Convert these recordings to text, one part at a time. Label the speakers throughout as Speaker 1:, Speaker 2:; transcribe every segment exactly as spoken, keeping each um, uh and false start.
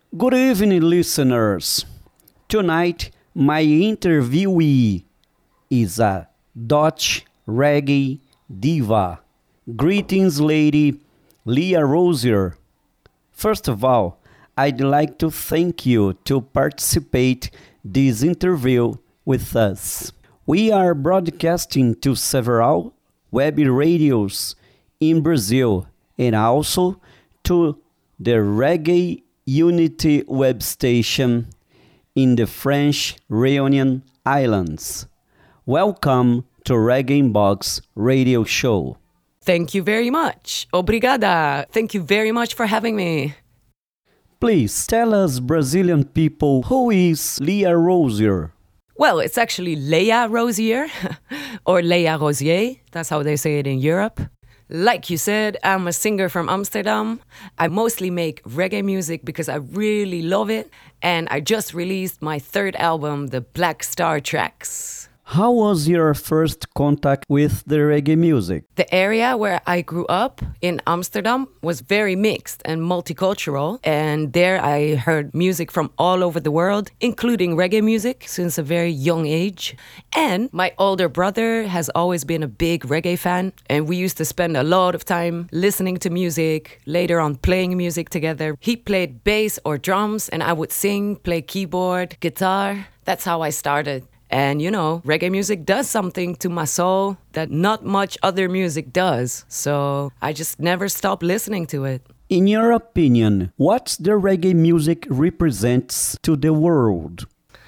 Speaker 1: Good evening, listeners. Tonight, my interviewee is a Dutch reggae diva. Greetings, lady Leah Rosier. First of all, I'd like to thank you to participate this interview with us. We are broadcasting to several web radios in Brazil and also to the Reggae Unity web station in the French Réunion Islands. Welcome to Reggae Inbox radio show.
Speaker 2: Thank you very much. Obrigada. Thank you very much for having me.
Speaker 1: Please tell us Brazilian people, who is Leah Rosier?
Speaker 2: Well, it's actually Leia Rosier or Leia Rosier. That's how they say it in Europe. Like you said, I'm a singer from Amsterdam. I mostly make reggae music because I really love it. And I just released my third album, The Black Star Tracks.
Speaker 1: How was your first contact with the reggae music?
Speaker 2: The area where I grew up in Amsterdam was very mixed and multicultural. And there I heard music from all over the world, including reggae music since a very young age. And my older brother has always been a big reggae fan. And we used to spend a lot of time listening to music, later on playing music together. He played bass or drums and I would sing, play keyboard, guitar. That's how I started. And, you know, reggae music does something to my soul that not much other music does. So I just never stopped listening to it.
Speaker 1: In your opinion, what the reggae music represents to the world?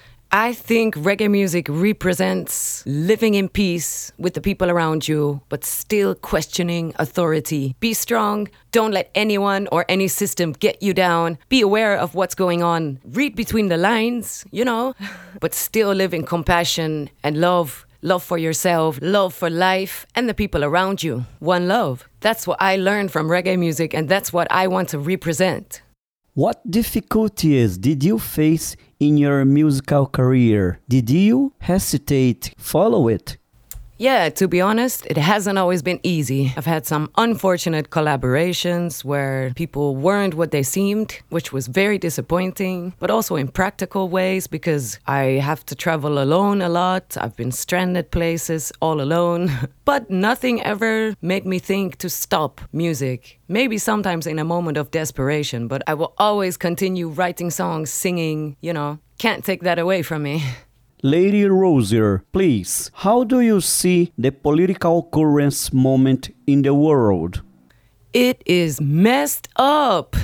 Speaker 2: I think reggae music represents living in peace with the people around you, but still questioning authority. Be strong. Don't let anyone or any system get you down. Be aware of what's going on. Read between the lines, you know, but still live in compassion and love. Love for yourself, love for life, and the people around you. One love. That's what I learned from reggae music, and that's what I want to represent.
Speaker 1: What difficulties did you face in your musical career? Did you hesitate, follow it?
Speaker 2: Yeah, to be honest, it hasn't always been easy. I've had some unfortunate collaborations where people weren't what they seemed, which was very disappointing, but also in practical ways because I have to travel alone a lot. I've been stranded places all alone, but nothing ever made me think to stop music. Maybe sometimes in a moment of desperation, but I will always continue writing songs, singing, you know, can't take that away from me.
Speaker 1: Lady Rosier, please, how do you see the political current moment in the world?
Speaker 2: It is messed up.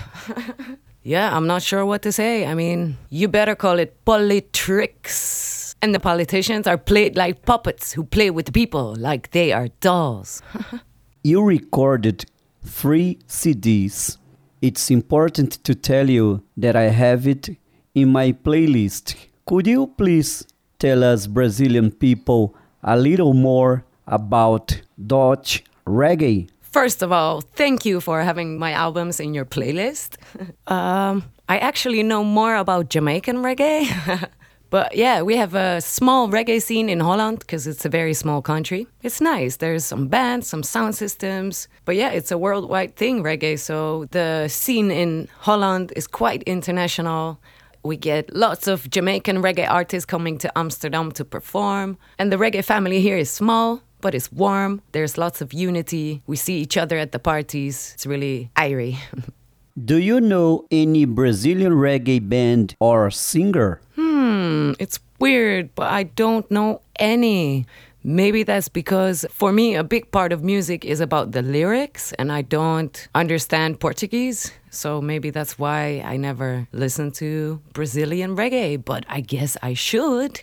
Speaker 2: Yeah, I'm not sure what to say. I mean, you better call it politricks. And the politicians are played like puppets who play with the people like they are dolls.
Speaker 1: You recorded three C Ds. It's important to tell you that I have it in my playlist. Could you please tell us Brazilian people a little more about Dutch reggae?
Speaker 2: First of all, thank you for having my albums in your playlist. um, I actually know more about Jamaican reggae. But yeah, we have a small reggae scene in Holland because it's a very small country. It's nice. There's some bands, some sound systems. But yeah, it's a worldwide thing, reggae. So the scene in Holland is quite international. We get lots of Jamaican reggae artists coming to Amsterdam to perform. And the reggae family here is small, but it's warm. There's lots of unity. We see each other at the parties. It's really airy.
Speaker 1: Do you know any Brazilian reggae band or singer?
Speaker 2: Hmm, it's weird, but I don't know any. Maybe that's because, for me, a big part of music is about the lyrics, and I don't understand Portuguese. So maybe that's why I never listen to Brazilian reggae, but I guess I should.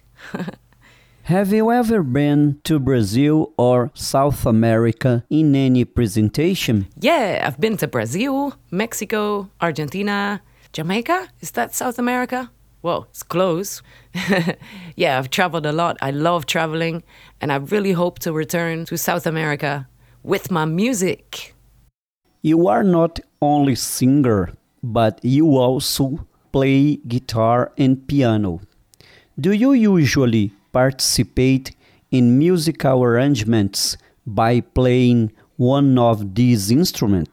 Speaker 1: Have you ever been to Brazil or South America in any presentation?
Speaker 2: Yeah, I've been to Brazil, Mexico, Argentina, Jamaica. Is that South America? Well, it's close. Yeah, I've traveled a lot. I love traveling, and I really hope to return to South America with my music.
Speaker 1: You are not only singer, but you also play guitar and piano. Do you usually participate in musical arrangements by playing one of these instruments?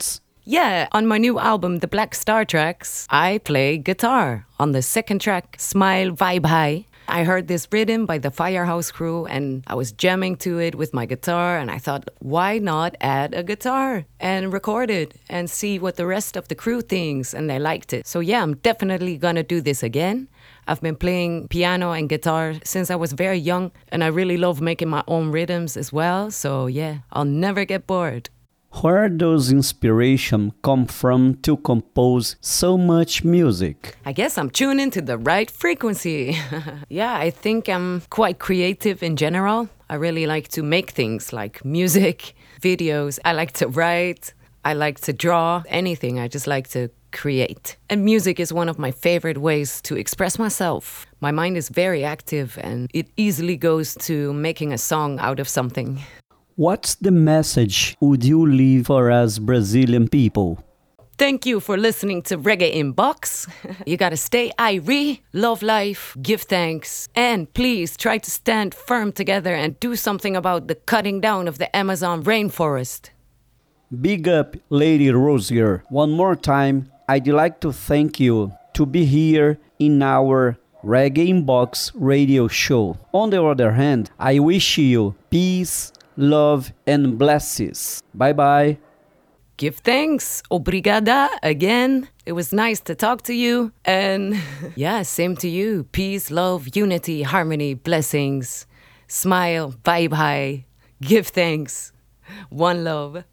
Speaker 2: Yeah, on my new album, The Black Star Tracks, I play guitar. On the second track, Smile Vibe High, I heard this rhythm by the Firehouse Crew and I was jamming to it with my guitar and I thought, why not add a guitar and record it and see what the rest of the crew thinks, and they liked it. So yeah, I'm definitely gonna do this again. I've been playing piano and guitar since I was very young and I really love making my own rhythms as well. So yeah, I'll never get bored.
Speaker 1: Where does inspiration come from to compose so much music?
Speaker 2: I guess I'm tuning to the right frequency. Yeah, I think I'm quite creative in general. I really like to make things like music, videos. I like to write. I like to draw. Anything. I just like to create. And music is one of my favorite ways to express myself. My mind is very active and it easily goes to making a song out of something.
Speaker 1: What's the message would you leave for us Brazilian people?
Speaker 2: Thank you for listening to Reggae Inbox. You gotta stay irie, love life, give thanks, and please try to stand firm together and do something about the cutting down of the Amazon rainforest.
Speaker 1: Big up, Lady Rosier. One more time, I'd like to thank you to be here in our Reggae Inbox radio show. On the other hand, I wish you peace, love and blessings. Bye bye.
Speaker 2: Give thanks. Obrigada again. It was nice to talk to you. And yeah, same to you. Peace, love, unity, harmony, blessings. Smile, vibe high. Give thanks. One love.